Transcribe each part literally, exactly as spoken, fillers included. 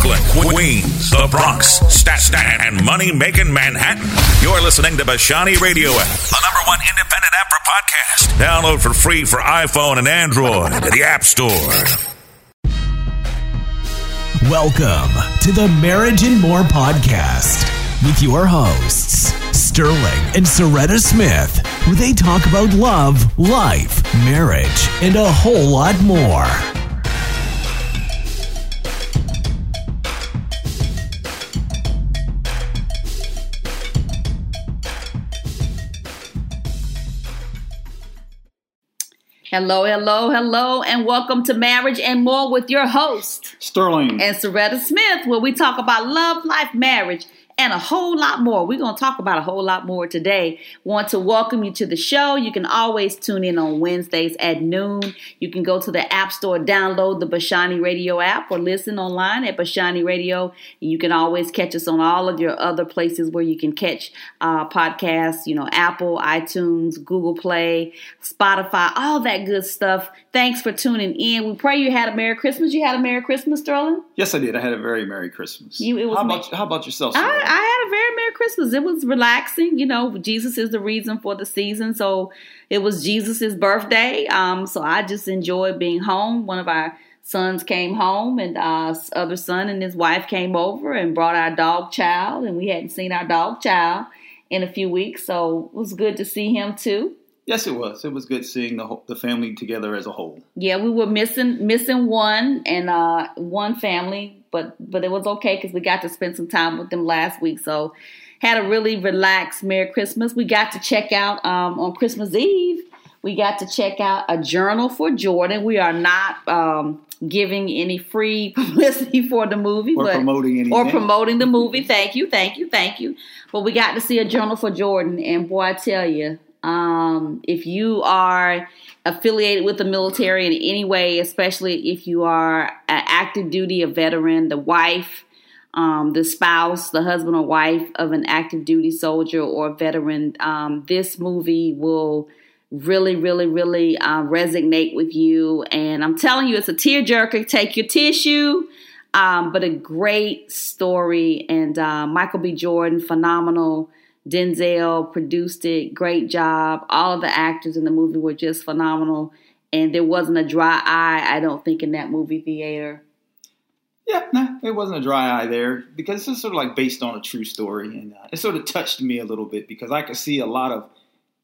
Brooklyn, Queens, the Bronx, Staten, and money-making Manhattan. You're listening to Bashani Radio app, the number one independent app for podcasts. Download for free for iPhone and Android at the App Store. Welcome to the Marriage and More podcast with your hosts, Sterling and Soretta Smith, where they talk about love, life, marriage, and a whole lot more. Hello, hello, hello, and welcome to Marriage and More with your host, Sterling and Soretta Smith, where we talk about love, life, marriage, and a whole lot more. We're going to talk about a whole lot more today. Want to welcome you to the show. You can always tune in on Wednesdays at noon. You can go to the App Store, download the Bashani Radio app, or listen online at Bashani Radio. You can always catch us on all of your other places where you can catch uh, podcasts, you know, Apple, iTunes, Google Play, Spotify, all that good stuff. Thanks for tuning in. We pray you had a Merry Christmas. You had a Merry Christmas, Sterling? Yes, I did. I had a very Merry Christmas. You, it was how, about, how about yourself, Sarah? I, I had a very Merry Christmas. It was relaxing. You know, Jesus is the reason for the season. So it was Jesus's birthday. Um, so I just enjoyed being home. One of our sons came home, and uh, other son and his wife came over and brought our dog Child. And we hadn't seen our dog Child in a few weeks. So it was good to see him too. Yes, it was. It was good seeing the whole, the family together as a whole. Yeah, we were missing missing one and uh, one family, but but it was okay because we got to spend some time with them last week. So had a really relaxed Merry Christmas. We got to check out um, on Christmas Eve. We got to check out A Journal for Jordan. We are not um, giving any free publicity for the movie, or but, promoting anything, or promoting the movie. Thank you, thank you, thank you. But we got to see A Journal for Jordan, and boy, I tell you. Um, if you are affiliated with the military in any way, especially if you are an active duty, a veteran, the wife, um, the spouse, the husband or wife of an active duty soldier or veteran, um, this movie will really, really, really uh, resonate with you. And I'm telling you, it's a tearjerker. Take your tissue. Um, but a great story. And uh, Michael B. Jordan, phenomenal. Denzel produced it. Great job. All of the actors in the movie were just phenomenal. And there wasn't a dry eye, I don't think, in that movie theater. Yeah, no, it wasn't a dry eye there because it's sort of like based on a true story. And uh, it sort of touched me a little bit because I could see a lot of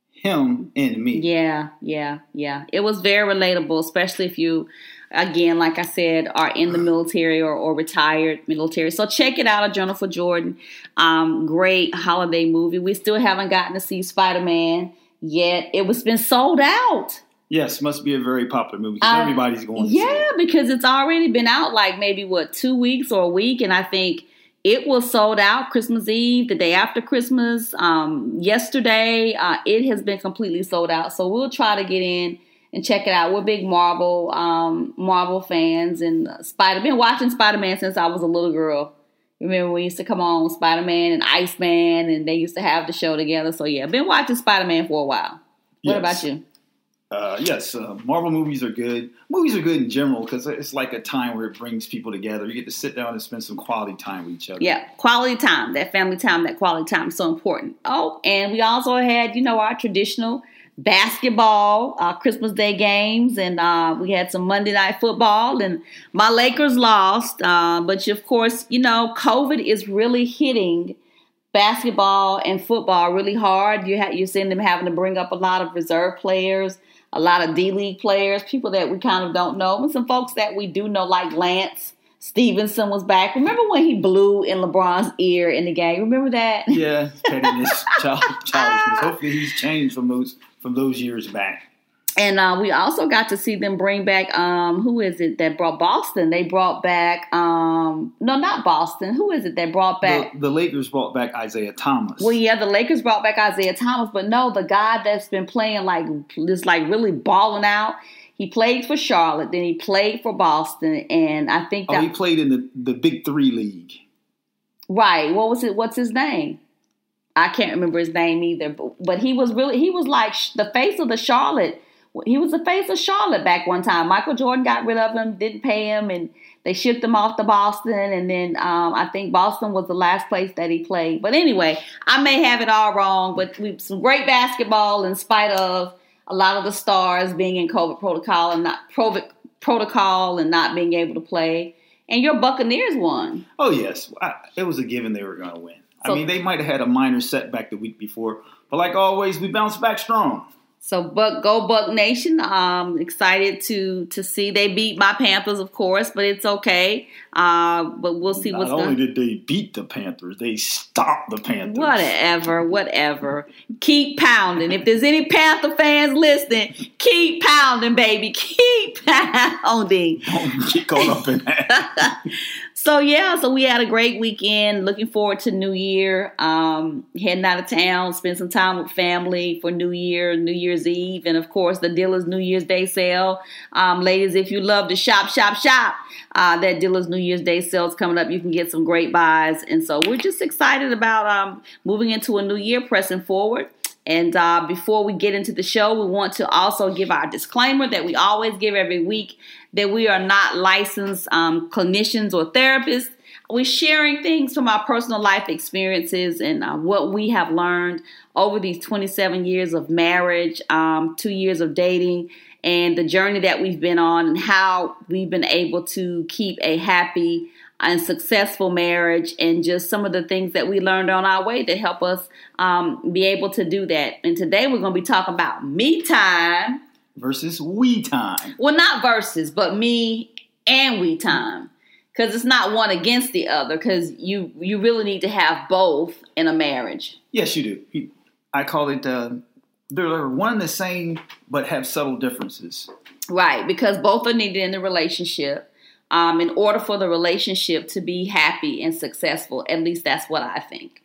him in me. Yeah, yeah, yeah. It was very relatable, especially if you, again, like I said, are in the military or, or retired military. So check it out, A Journal for Jordan. Um, great holiday movie. We still haven't gotten to see Spider-Man yet. It was been sold out. Yes, must be a very popular movie because uh, everybody's going to yeah, see it. Yeah, because it's already been out like maybe, what, two weeks or a week. And I think it was sold out Christmas Eve, the day after Christmas, um, yesterday. Uh, it has been completely sold out. So we'll try to get in and check it out. We're big Marvel um, Marvel fans, and Spider. Been watching Spider-Man since I was a little girl. Remember we used to come on Spider-Man and Iceman, and they used to have the show together. So yeah, been watching Spider-Man for a while. What yes. about you? Uh, yes, uh, Marvel movies are good. Movies are good in general because it's like a time where it brings people together. You get to sit down and spend some quality time with each other. Yeah, quality time, that family time, that quality time is so important. Oh, and we also had, you know, our traditional basketball, uh, Christmas Day games, and uh, we had some Monday Night Football, and my Lakers lost. Uh, but of course, you know, COVID is really hitting basketball and football really hard. You ha- you're seeing them having to bring up a lot of reserve players, a lot of D-League players, people that we kind of don't know, and some folks that we do know, like Lance Stevenson was back. Remember when he blew in LeBron's ear in the game? Remember that? Yeah, pettiness, child, childishness. Hopefully he's changed from those from those years back. And uh, we also got to see them bring back, um, who is it that brought Boston? They brought back, um, no, not Boston. Who is it that brought back? The, the Lakers brought back Isaiah Thomas. Well, yeah, the Lakers brought back Isaiah Thomas. But no, the guy that's been playing like, just like really balling out. He played for Charlotte, then he played for Boston. And I think that. Oh, he played in the, the Big Three League. Right. What was it? What's his name? I can't remember his name either. But, but he was really, he was like the face of the Charlotte. He was the face of Charlotte back one time. Michael Jordan got rid of him, didn't pay him, and they shipped him off to Boston, and then um, I think Boston was the last place that he played. But anyway, I may have it all wrong, but we some great basketball in spite of a lot of the stars being in COVID protocol and not COVID protocol and not being able to play. And your Buccaneers won. Oh, yes. I, it was a given they were going to win. So, I mean, they might have had a minor setback the week before, but like always, we bounced back strong. So, Buck, go Buck Nation. Um, excited to to see they beat my Panthers, of course, but it's okay. Uh, but we'll see Not what's going going Not only did they beat the Panthers, they stopped the Panthers. Whatever, whatever. Keep pounding. If there's any Panther fans listening, keep pounding, baby. Keep pounding. Don't get caught up in that. So, yeah, so we had a great weekend. Looking forward to New Year. Um, heading out of town, spend some time with family for New Year, New Year's Eve. And, of course, the Dillard's New Year's Day sale. Um, ladies, if you love to shop, shop, shop, uh, that Dillard's New Year's Day sale is coming up. You can get some great buys. And so we're just excited about um, moving into a new year, pressing forward. And uh, before we get into the show, we want to also give our disclaimer that we always give every week, that we are not licensed um, clinicians or therapists. We're sharing things from our personal life experiences and uh, what we have learned over these twenty-seven years of marriage, um, two years of dating, and the journey that we've been on and how we've been able to keep a happy and successful marriage, and just some of the things that we learned on our way to help us um, be able to do that. And today we're going to be talking about me time. Versus we time. Well, not versus, but me and we time. Because it's not one against the other, because you, you really need to have both in a marriage. Yes, you do. I call it, uh, they're one and the same, but have subtle differences. Right, because both are needed in the relationship. Um, in order for the relationship to be happy and successful. At least that's what I think.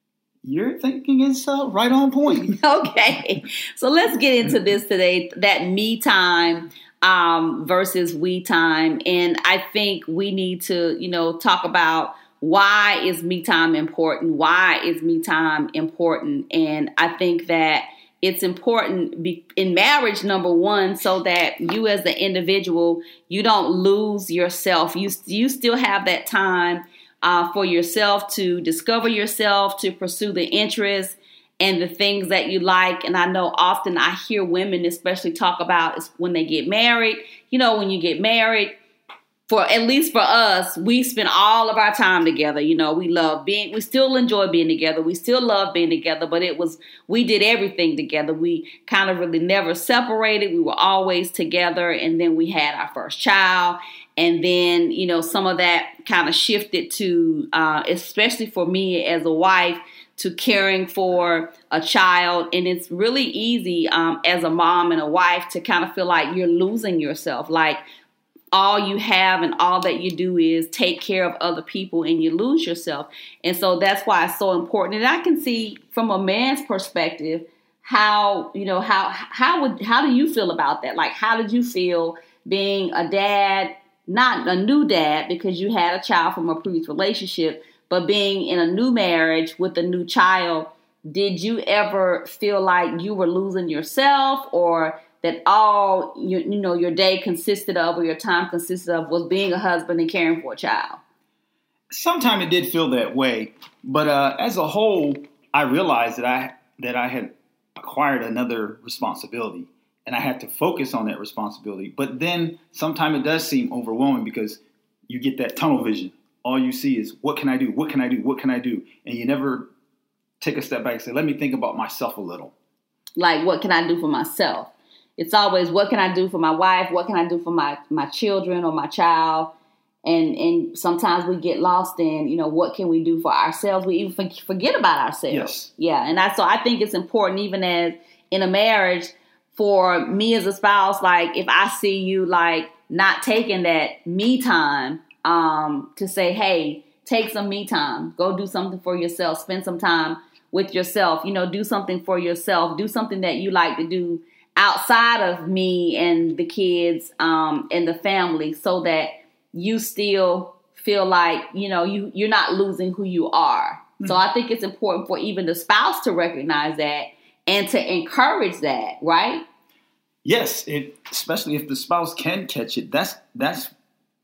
Your thinking is uh, right on point. Okay. So let's get into this today, that me time um, versus we time. And I think we need to, you know, talk about why is me time important? Why is me time important? And I think that it's important be, in marriage, number one, so that you as the individual, you don't lose yourself. You, you still have that time uh, for yourself to discover yourself, to pursue the interests and the things that you like. And I know often I hear women especially talk about is when they get married. You know, when you get married, for at least for us, we spend all of our time together. You know, we love being, we still enjoy being together. We still love being together, but it was, we did everything together. We kind of really never separated. We were always together. And then we had our first child. And then, you know, some of that kind of shifted to, uh, especially for me as a wife, to caring for a child. And it's really easy um, as a mom and a wife to kind of feel like you're losing yourself. Like, all you have and all that you do is take care of other people and you lose yourself. And so that's why it's so important. And I can see from a man's perspective how, you know, how how would how do you feel about that? Like, how did you feel being a dad, not a new dad because you had a child from a previous relationship, but being in a new marriage with a new child? Did you ever feel like you were losing yourself, or that all you, you know your day consisted of, or your time consisted of, was being a husband and caring for a child? Sometimes it did feel that way, but uh, as a whole, I realized that I that I had acquired another responsibility, and I had to focus on that responsibility. But then sometimes it does seem overwhelming because you get that tunnel vision. All you see is, what can I do? What can I do? What can I do? And you never take a step back and say, let me think about myself a little. Like, what can I do for myself? It's always, what can I do for my wife? What can I do for my, my children or my child? And and sometimes we get lost in, you know, what can we do for ourselves? We even forget about ourselves. Yes. Yeah. And I, so I think it's important, even as in a marriage, for me as a spouse, like if I see you like not taking that me time, um, to say, hey, take some me time, go do something for yourself, spend some time with yourself, you know, do something for yourself, do something that you like to do outside of me and the kids um, and the family, so that you still feel like, you know, you, you're not losing who you are. Mm-hmm. So I think it's important for even the spouse to recognize that and to encourage that, right? Yes, it, especially if the spouse can catch it. That's that's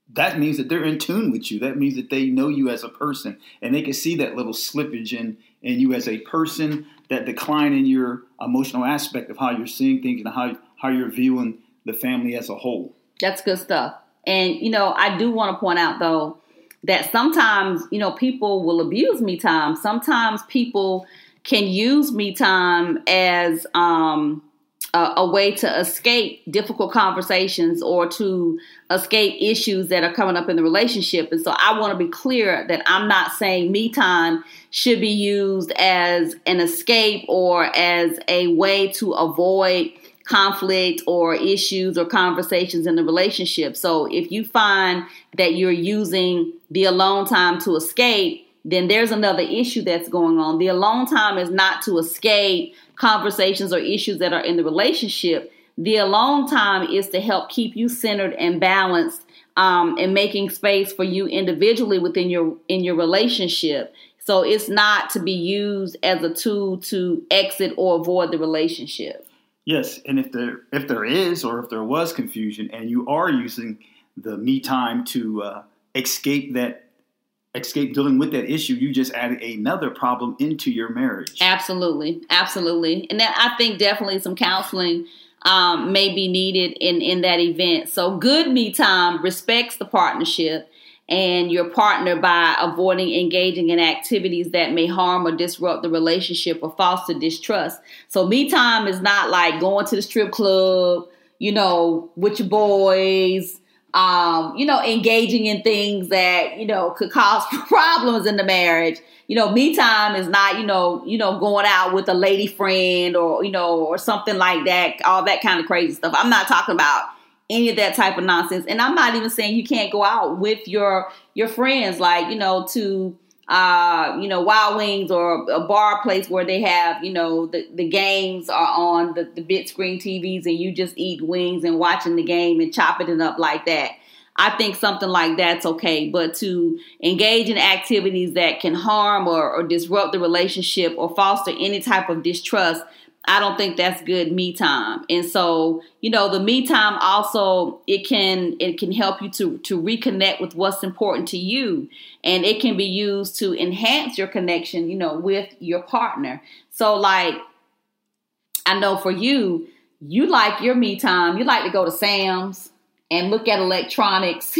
that means that they're in tune with you. That means that they know you as a person, and they can see that little slippage in, in you as a person, that decline in your emotional aspect of how you're seeing things and how, how you're viewing the family as a whole. That's good stuff. And, you know, I do want to point out, though, that sometimes, you know, people will abuse me time. Sometimes people can use me time as um, a, a way to escape difficult conversations or to escape issues that are coming up in the relationship. And so I want to be clear that I'm not saying me time should be used as an escape or as a way to avoid conflict or issues or conversations in the relationship. So if you find that you're using the alone time to escape, then there's another issue that's going on. The alone time is not to escape conversations or issues that are in the relationship. The alone time is to help keep you centered and balanced, um, and making space for you individually within your in your relationship. So it's not to be used as a tool to exit or avoid the relationship. Yes, and if there if there is or if there was confusion and you are using the me time to uh, escape that escape dealing with that issue, you just added another problem into your marriage. Absolutely, absolutely, and that, I think definitely some counseling um, may be needed in in that event. So good me time respects the partnership and your partner by avoiding engaging in activities that may harm or disrupt the relationship or foster distrust. So me time is not like going to the strip club, you know, with your boys, um, you know, engaging in things that, you know, could cause problems in the marriage. You know, me time is not, you know, you know, going out with a lady friend or, you know, or something like that, all that kind of crazy stuff. I'm not talking about any of that type of nonsense. And I'm not even saying you can't go out with your your friends, like, you know, to, uh, you know, Wild Wings or a bar place where they have, you know, the, the games are on the, the big screen T Vs and you just eat wings and watching the game and chopping it up like that. I think something like that's okay. But to engage in activities that can harm or, or disrupt the relationship or foster any type of distrust, I don't think that's good me time. And so, you know, the me time also, it can it can help you to, to reconnect with what's important to you. And it can be used to enhance your connection, you know, with your partner. So like, I know for you, you like your me time. You like to go to Sam's and look at electronics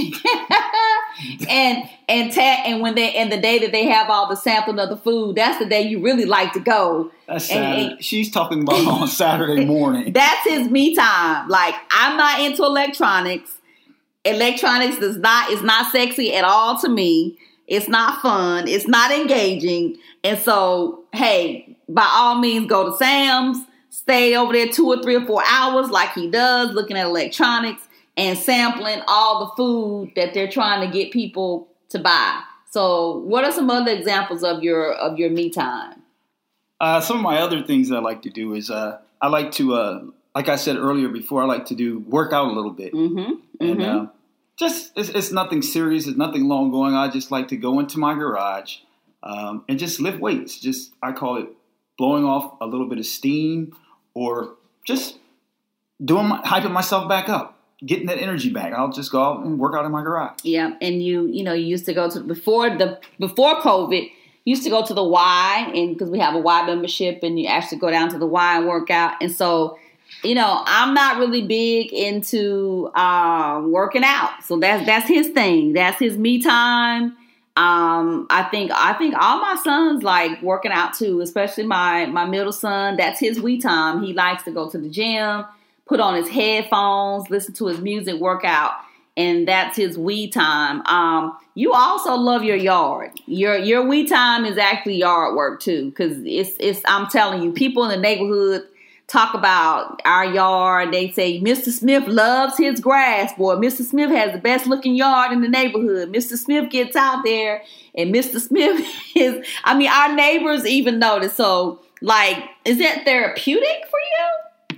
and and ta- and when they and the day that they have all the sampling of the food, that's the day you really like to go. That's and, Saturday. and, She's talking about on Saturday morning. That's his me time. Like, I'm not into electronics. Electronics does not is not sexy at all to me. It's not fun. It's not engaging. And so, hey, by all means, go to Sam's, stay over there two or three or four hours like he does, looking at electronics and sampling all the food that they're trying to get people to buy. So what are some other examples of your of your me time? Uh, some of my other things I like to do is uh, I like to, uh, like I said earlier before, I like to do work out a little bit. Mm-hmm. And mm-hmm. uh, just it's, it's nothing serious. It's nothing long going. I just like to go into my garage um, and just lift weights. Just I call it blowing off a little bit of steam or just doing my, hyping myself back up. Getting that energy back. I'll just go out and work out in my garage. Yeah, and you, you know, you used to go to before the before COVID. You used to go to the Y, and because we have a Y membership, and you actually go down to the Y and work out. And so, you know, I'm not really big into um, working out. So that's that's his thing. That's his me time. Um, I think I think all my sons like working out too, especially my my middle son. That's his we time. He likes to go to the gym, put on his headphones, listen to his music, work out, and that's his we time. Um, you also love your yard. Your your we time is actually yard work too, because it's it's. I'm telling you, people in the neighborhood talk about our yard. They say Mister Smith loves his grass. Boy, Mister Smith has the best looking yard in the neighborhood. Mister Smith gets out there, and Mister Smith is. I mean, our neighbors even notice. So, like, is that therapeutic for you?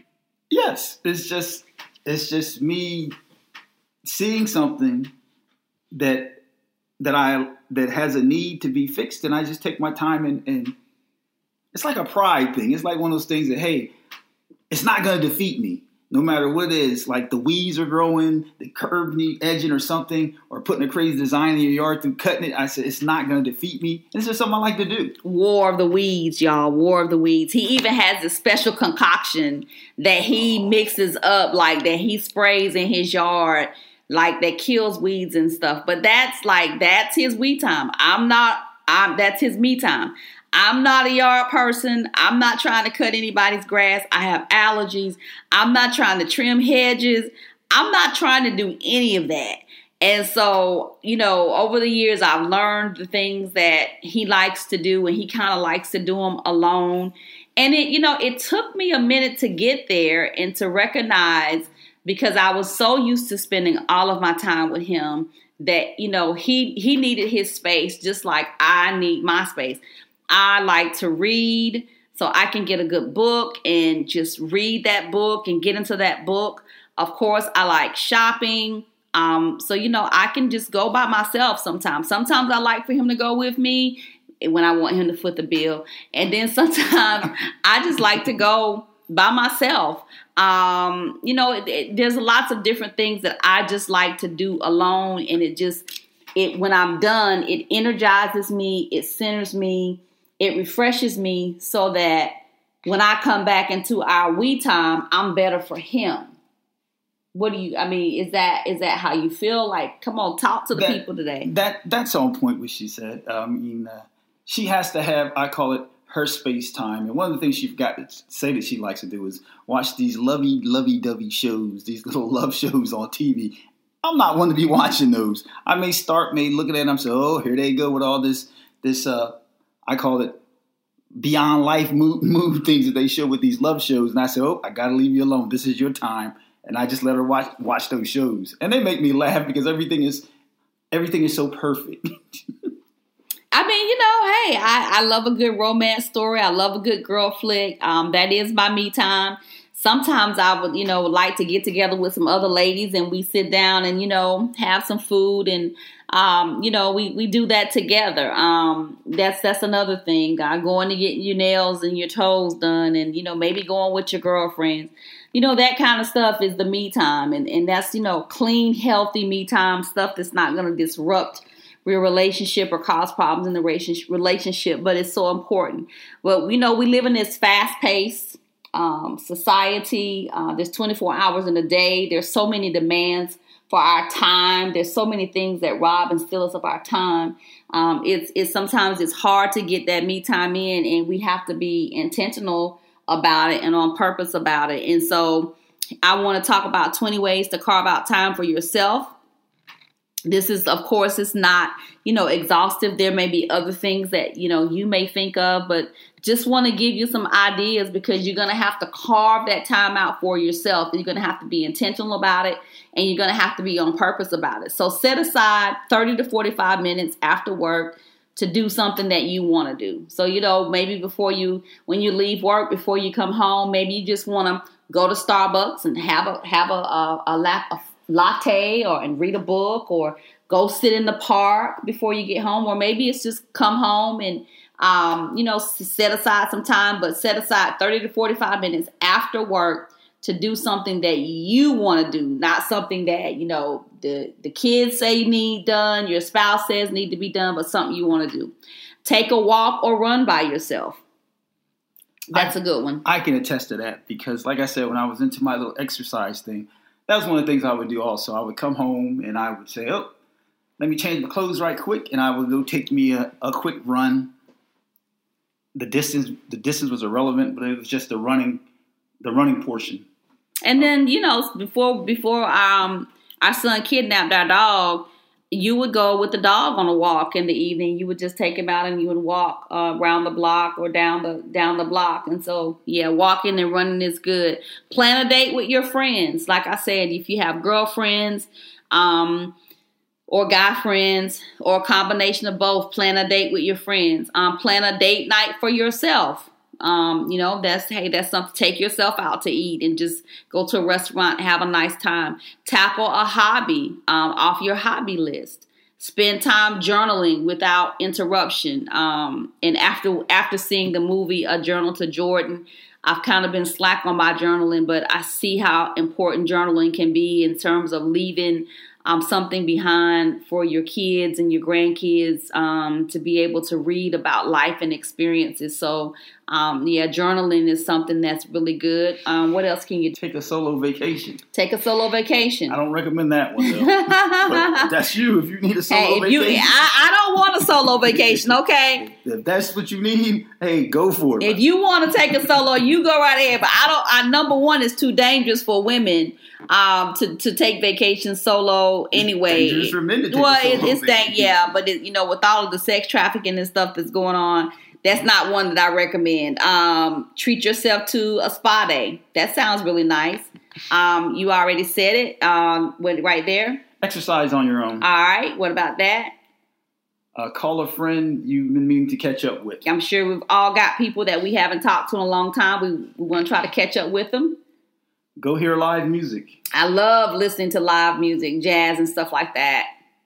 Yes, it's just it's just me seeing something that that I that has a need to be fixed, and I just take my time and, and it's like a pride thing. It's like one of those things that, hey, it's not going to defeat me. no matter what it is, like the weeds are growing, the curb need edging or something, or putting a crazy design in your yard through cutting it. I said, it's not going to defeat me. It's just something I like to do. War of the weeds, y'all. War of the weeds. He even has a special concoction that he mixes up, like that he sprays in his yard, like that kills weeds and stuff. But that's like, that's his weed time. I'm not, I'm, that's his me time. I'm not a yard person. I'm not trying to cut anybody's grass. I have allergies. I'm not trying to trim hedges. I'm not trying to do any of that. And so, you know, over the years, I've learned the things that he likes to do, and he kind of likes to do them alone. And it, you know, it took me a minute to get there and to recognize, because I was so used to spending all of my time with him, that, you know, he, he needed his space just like I need my space. I like to read, so I can get a good book and just read that book and get into that book. Of course, I like shopping. Um, so, you know, I can just go by myself sometimes. Sometimes I like for him to go with me when I want him to foot the bill. And then sometimes I just like to go by myself. Um, you know, it, it, there's lots of different things that I just like to do alone. And it just, it when I'm done, it energizes me. It centers me. It refreshes me so that when I come back into our we time, I'm better for him. What do you, I mean, is that is that how you feel? Like, come on, talk to the that, people today. That That's on point what she said. I mean, uh, she has to have, I call it her space time. And one of the things she's got to say that she likes to do is watch these lovey, lovey-dovey shows, these little love shows on T V. I'm not one to be watching those. I may start, may looking at them, say, oh, here they go with all this, this, uh, I call it beyond life mood, mood things that they show with these love shows. And I said, oh, I got to leave you alone. This is your time. And I just let her watch watch those shows. And they make me laugh because everything is everything is so perfect. I mean, you know, hey, I, I love a good romance story. I love a good girl flick. Um, that is my me time. Sometimes I would, you know, like to get together with some other ladies and we sit down and, you know, have some food and, um, you know, we, we do that together. Um, that's, that's another thing. Uh, going to get your nails and your toes done and, you know, maybe going with your girlfriends. You know, that kind of stuff is the me time. And, and that's, you know, clean, healthy me time stuff that's not going to disrupt your relationship or cause problems in the relationship. But it's so important. Well, you know, we live in this fast-paced um, society. Uh, there's twenty-four hours in a day. There's so many demands for our time. There's so many things that rob and steal us of our time. Um, it's, it's sometimes it's hard to get that me time in, and we have to be intentional about it and on purpose about it. And so I want to talk about twenty ways to carve out time for yourself. This is, of course, it's not, you know, exhaustive. There may be other things that, you know, you may think of, but just want to give you some ideas because you're going to have to carve that time out for yourself. You're going to have to be intentional about it, and you're going to have to be on purpose about it. So set aside thirty to forty-five minutes after work to do something that you want to do. So, you know, maybe before you, when you leave work, before you come home, maybe you just want to go to Starbucks and have a, have a, a, a, lap, a latte or and read a book, or go sit in the park before you get home. Or maybe it's just come home and, um, you know, set aside some time, but set aside thirty to forty-five minutes after work to do something that you want to do, not something that, you know, the, the kids say you need done, your spouse says need to be done, but something you want to do. Take a walk or run by yourself. That's I, a good one. I can attest to that because, like I said, when I was into my little exercise thing, that was one of the things I would do also. I would come home and I would say, oh, let me change my clothes right quick, and I would go take me a, a quick run. The distance the distance was irrelevant, but it was just the running the running portion. And then, you know, before before um our son kidnapped our dog, you would go with the dog on a walk in the evening. You would just take him out and you would walk uh, around the block or down the down the block. And so, yeah, walking and running is good. Plan a date with your friends. Like I said, if you have girlfriends um, or guy friends or a combination of both, plan a date with your friends. Um, plan a date night for yourself. Um, you know, that's, hey, that's something, take yourself out to eat and just go to a restaurant, have a nice time. Tackle a hobby um, off your hobby list. Spend time journaling without interruption. Um, and after after seeing the movie A Journal to Jordan, I've kind of been slack on my journaling, but I see how important journaling can be in terms of leaving um, something behind for your kids and your grandkids um, to be able to read about life and experiences. So, um, yeah, journaling is something that's really good. Um, what else can you do? Take a solo vacation. Take a solo vacation. I don't recommend that one, though. But that's you. If you need a solo hey, if vacation. You, I, I don't want a solo vacation, okay? If that's what you need, hey, go for it. If you want to take a solo, you go right ahead. But I don't. I, number one, it's too dangerous for women um, to to take vacations solo anyway. It's dangerous for men to take well, a solo it, it's dang, vacation. yeah. But it, you know, with all of the sex trafficking and stuff that's going on, that's not one that I recommend. Um, treat yourself to a spa day. That sounds really nice. Um, you already said it. Um, with, right there. Exercise on your own. All right. What about that? Uh, call a friend you've been meaning to catch up with. I'm sure we've all got people that we haven't talked to in a long time. We, we want to try to catch up with them. Go hear live music. I love listening to live music, jazz and stuff like that.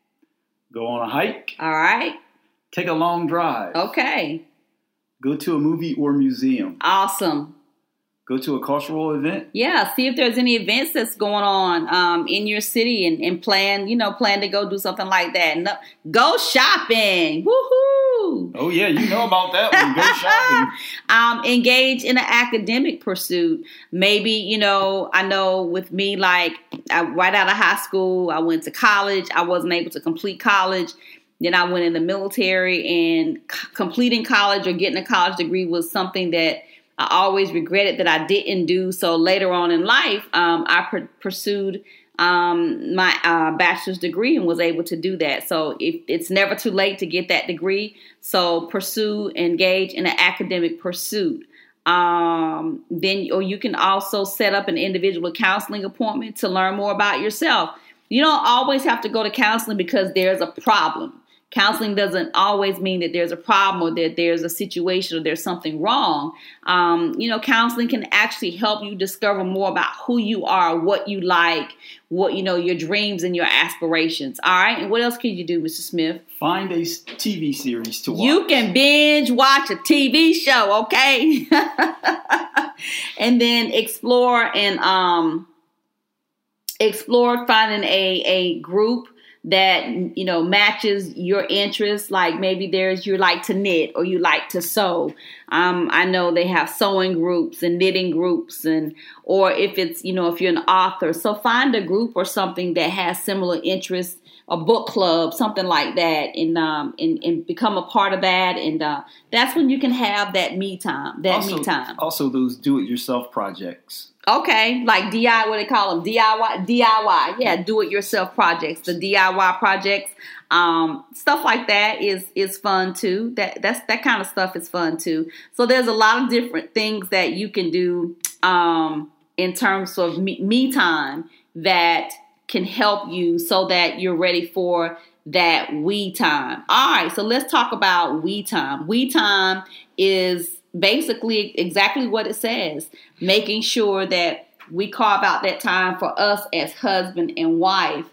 Go on a hike. All right. Take a long drive. Okay. Go to a movie or museum. Awesome. Go to a cultural event. Yeah, see if there's any events that's going on um, in your city and, and plan, you know, plan to go do something like that. No, go shopping. Woohoo! Oh, yeah, you know about that one. Go shopping. um, engage in an academic pursuit. Maybe, you know, I know with me, like, I, right out of high school, I went to college. I wasn't able to complete college. Then I went in the military, and c- completing college or getting a college degree was something that I always regretted that I didn't do. So later on in life, um, I pr- pursued um, my uh, bachelor's degree and was able to do that. So if, it's never too late to get that degree. So pursue, engage in an academic pursuit. Um, then, or you can also set up an individual counseling appointment to learn more about yourself. You don't always have to go to counseling because there's a problem. Counseling doesn't always mean that there's a problem or that there's a situation or there's something wrong. Um, you know, counseling can actually help you discover more about who you are, what you like, what, you know, your dreams and your aspirations. All right. And what else can you do, Mister Smith? Find a T V series to watch. You can binge watch a T V show. Okay. And then explore and um, explore finding a, a group that, you know, matches your interests. Like maybe there's, you like to knit or you like to sew. Um, I know they have sewing groups and knitting groups, and, or if it's, you know, if you're an author. So find a group or something that has similar interests, a book club, something like that, and, um, and, and become a part of that. And, uh, that's when you can have that me time, that also, me time. Also those do-it-yourself projects. Okay, like D I Y, what they call them, D I Y, D I Y, yeah, do-it-yourself projects, the D I Y projects, um, stuff like that is is fun too. That that's that kind of stuff is fun too. So there's a lot of different things that you can do um, in terms of me, me time that can help you so that you're ready for that we time. All right, so let's talk about we time. We time is basically exactly what it says, making sure that we carve out that time for us as husband and wife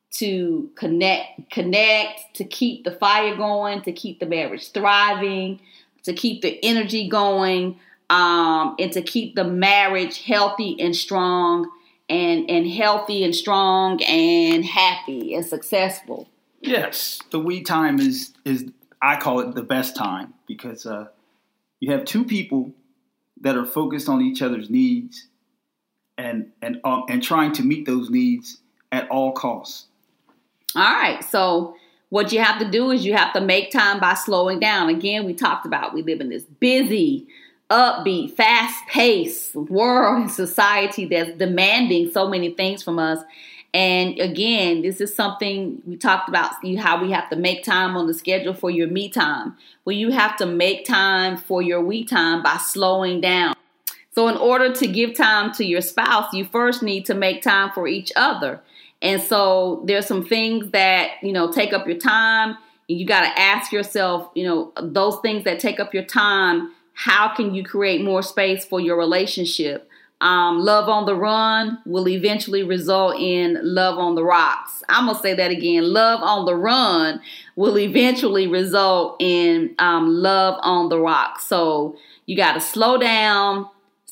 to connect, connect, to keep the fire going, to keep the marriage thriving, to keep the energy going, um, and to keep the marriage healthy and strong and, and healthy and strong and happy and successful. Yes, the we time is, is I call it the best time because, uh, you have two people that are focused on each other's needs and and um, and trying to meet those needs at all costs. All right. So what you have to do is you have to make time by slowing down. Again, we talked about we live in this busy, upbeat, fast-paced world and society that's demanding so many things from us. And again, this is something we talked about, how we have to make time on the schedule for your me time. Well, you have to make time for your we time by slowing down. So in order to give time to your spouse, you first need to make time for each other. And so there's some things that, you know, take up your time. You got to ask yourself, you know, those things that take up your time, how can you create more space for your relationship? Um, love on the run will eventually result in love on the rocks. I'm going to say that again. Love on the run will eventually result in um, love on the rocks. So you got to slow down,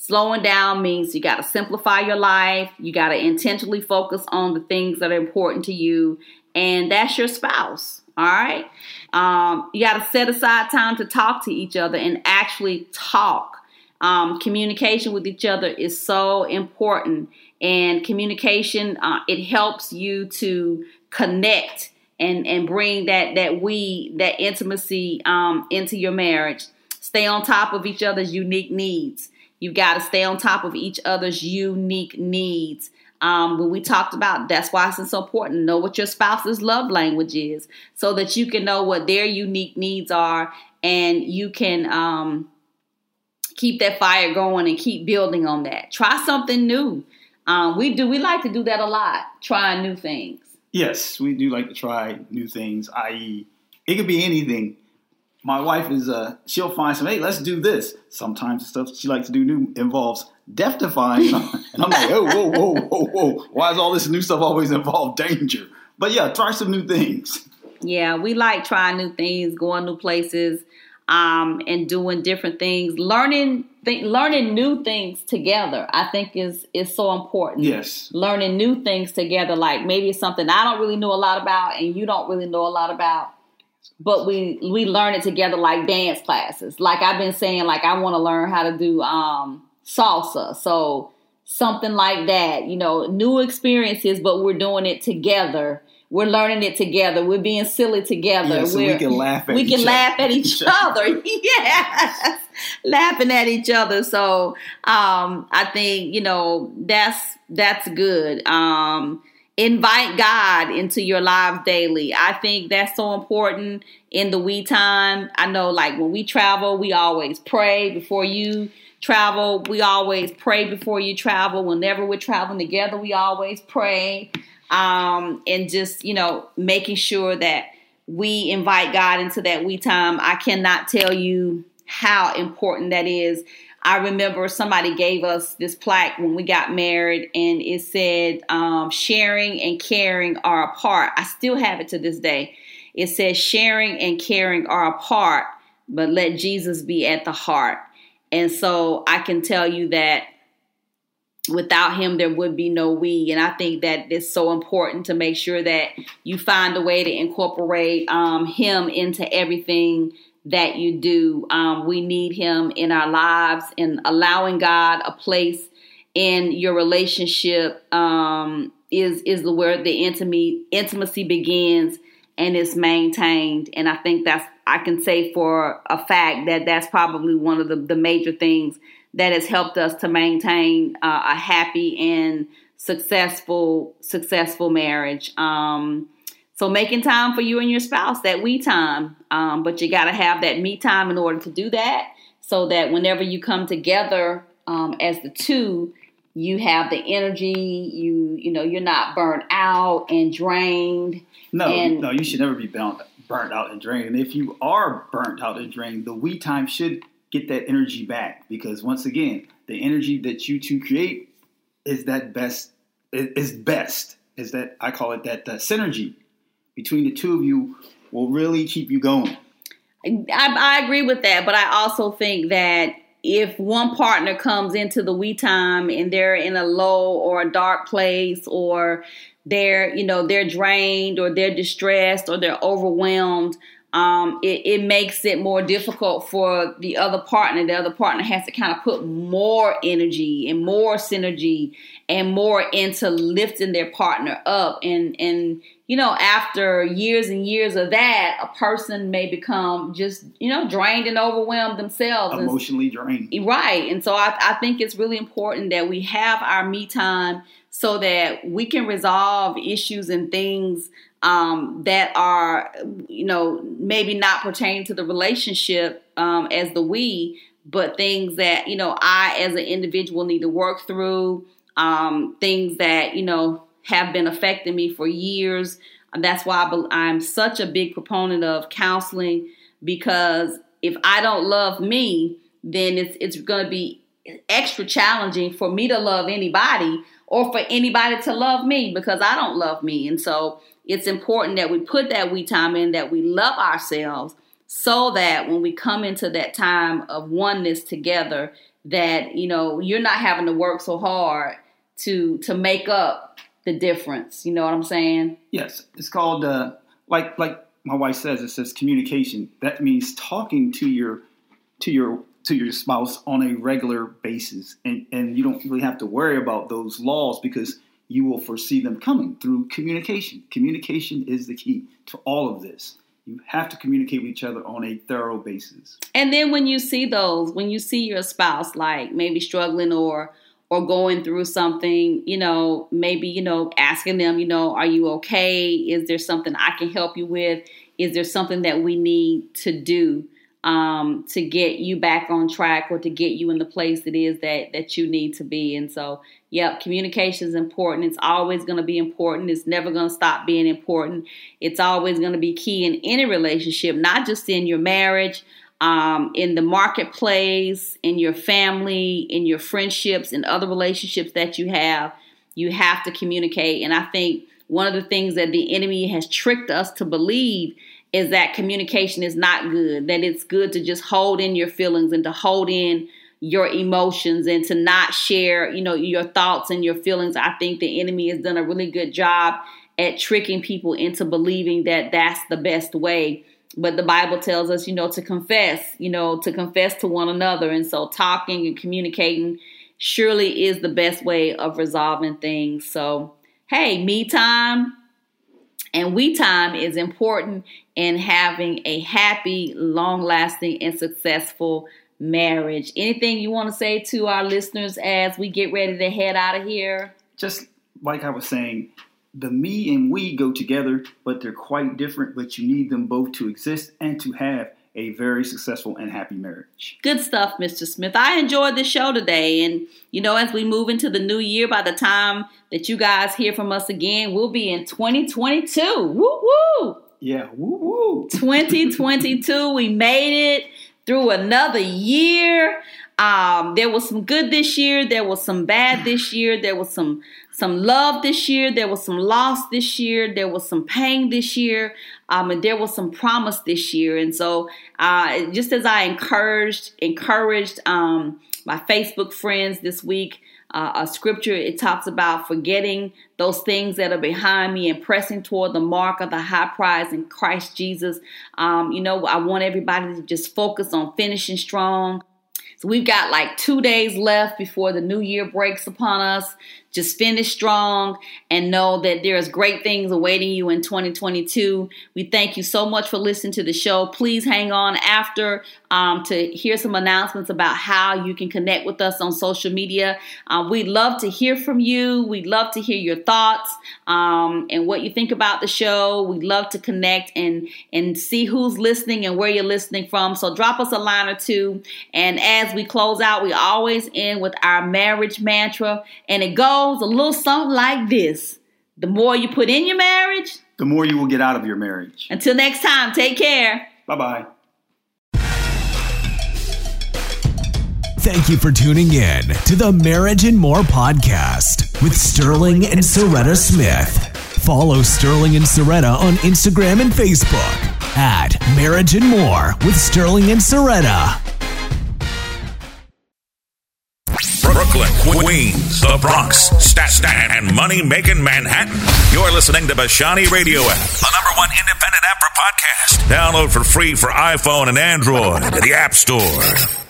Slowing down means you got to simplify your life. You got to intentionally focus on the things that are important to you. And that's your spouse. All right. Um, you got to set aside time to talk to each other and actually talk. Um, communication with each other is so important. And communication, uh, it helps you to connect and, and bring that, that we, that intimacy um, into your marriage. Stay on top of each other's unique needs. You've got to stay on top of each other's unique needs. Um, when we talked about, that's why it's so important to know what your spouse's love language is so that you can know what their unique needs are and you can um, keep that fire going and keep building on that. Try something new. Um, we do. We like to do that a lot, trying new things. Yes, we do like to try new things, that is it could be anything. My wife is, uh, she'll find some, hey, let's do this. Sometimes the stuff she likes to do new involves death-defying. And I'm like, oh, whoa, whoa, whoa, whoa. Why does all this new stuff always involve danger? But yeah, try some new things. Yeah, we like trying new things, going new places, um, and doing different things. Learning th- learning new things together, I think, is, is so important. Yes. Learning new things together, like maybe it's something I don't really know a lot about and you don't really know a lot about. But we we learn it together, like dance classes. Like I've been saying, like I want to learn how to do um, salsa. So something like that, you know, new experiences, but we're doing it together. We're learning it together. We're being silly together. Yeah, so we're, we can laugh at we each can other. laugh at each other. Yes, laughing at each other. So um, I think, you know, that's that's good. Um Invite God into your lives daily. I think that's so important in the we time. I know, like when we travel, we always pray before you travel. We always pray before you travel. Whenever we're traveling together, we always pray. Um, and just, you know, making sure that we invite God into that we time. I cannot tell you how important that is. I remember somebody gave us this plaque when we got married, and it said, um, sharing and caring are a part. I still have it to this day. It says sharing and caring are a part, but let Jesus be at the heart. And so I can tell you that without him, there would be no we. And I think that it's so important to make sure that you find a way to incorporate um, him into everything that you do. Um, we need him in our lives, and allowing God a place in your relationship um, is is the where the intimacy intimacy begins and is maintained. And I think that's, I can say for a fact that that's probably one of the, the major things that has helped us to maintain uh, a happy and successful successful marriage. Um, So making time for you and your spouse, that we time, um, but you got to have that me time in order to do that, so that whenever you come together um, as the two, you have the energy, you you know, you're not burnt out and drained. No, and, no, you should never be burnt, burnt out and drained. And if you are burnt out and drained, the we time should get that energy back, because once again, the energy that you two create is that best, is best, is that, I call it that uh, synergy between the two of you will really keep you going. I, I agree with that, but I also think that if one partner comes into the we time and they're in a low or a dark place, or they're, you know, they're drained or they're distressed or they're overwhelmed, um, it, it makes it more difficult for the other partner. The other partner has to kind of put more energy and more synergy and more into lifting their partner up. And, and, you know, after years and years of that, a person may become just, you know, drained and overwhelmed themselves. Emotionally drained. Right. And so I, I think it's really important that we have our me time so that we can resolve issues and things um, that are, you know, maybe not pertaining to the relationship um, as the we, but things that, you know, I as an individual need to work through, um, things that, you know, have been affecting me for years. That's why I'm such a big proponent of counseling, because if I don't love me, then it's it's going to be extra challenging for me to love anybody, or for anybody to love me, because I don't love me. And so it's important that we put that we time in, that we love ourselves, so that when we come into that time of oneness together, that, you know, you're not having to work so hard to to make up the difference. You know what I'm saying? Yes. It's called, uh, like like my wife says, it says communication. That means talking to your to your to your spouse on a regular basis. And, and you don't really have to worry about those laws because you will foresee them coming through communication. Communication is the key to all of this. You have to communicate with each other on a thorough basis. And then when you see those, when you see your spouse like maybe struggling or or going through something, you know, maybe, you know, asking them, you know, are you okay? Is there something I can help you with? Is there something that we need to do um, to get you back on track or to get you in the place it is that, that you need to be? And so, yep, communication is important. It's always going to be important. It's never going to stop being important. It's always going to be key in any relationship, not just in your marriage, um, in the marketplace, in your family, in your friendships, in other relationships that you have. You have to communicate. And I think one of the things that the enemy has tricked us to believe is that communication is not good, that it's good to just hold in your feelings and to hold in your emotions and to not share, you know, your thoughts and your feelings. I think the enemy has done a really good job at tricking people into believing that that's the best way. But the Bible tells us, you know, to confess, you know, to confess to one another. And so talking and communicating surely is the best way of resolving things. So, hey, me time and we time is important in having a happy, long-lasting, and successful marriage. Anything you want to say to our listeners as we get ready to head out of here? Just like I was saying, the me and we go together, but they're quite different, but you need them both to exist and to have a very successful and happy marriage. Good stuff, Mister Smith. I enjoyed this show today. And, you know, as we move into the new year, by the time that you guys hear from us again, we'll be in twenty twenty-two. Woo woo! Yeah, woo woo! twenty twenty-two, we made it through another year. Um, there was some good this year. There was some bad this year. There was some some love this year. There was some loss this year. There was some pain this year. Um, and there was some promise this year. And so uh, just as I encouraged, encouraged um, my Facebook friends this week, uh, a scripture, it talks about forgetting those things that are behind me and pressing toward the mark of the high prize in Christ Jesus. Um, you know, I want everybody to just focus on finishing strong. So we've got like two days left before the new year breaks upon us. Just finish strong and know that there's great things awaiting you in twenty twenty-two. We thank you so much for listening to the show. Please hang on after um, to hear some announcements about how you can connect with us on social media. Uh, we'd love to hear from you. We'd love to hear your thoughts um, and what you think about the show. We'd love to connect and, and see who's listening and where you're listening from. So drop us a line or two. And as we close out, we always end with our marriage mantra. And it goes a little something like this. The more you put in your marriage, the more you will get out of your marriage. Until next time, take care. Bye-bye. Thank you for tuning in to the Marriage and More podcast with Sterling and Soretta Smith. Follow Sterling and Soretta on Instagram and Facebook at Marriage and More with Sterling and Soretta. Brooklyn, Queens, the Bronx, Staten, and money-making Manhattan. You're listening to Bashani Radio App, the number one independent app for podcasts. Download for free for iPhone and Android at the App Store.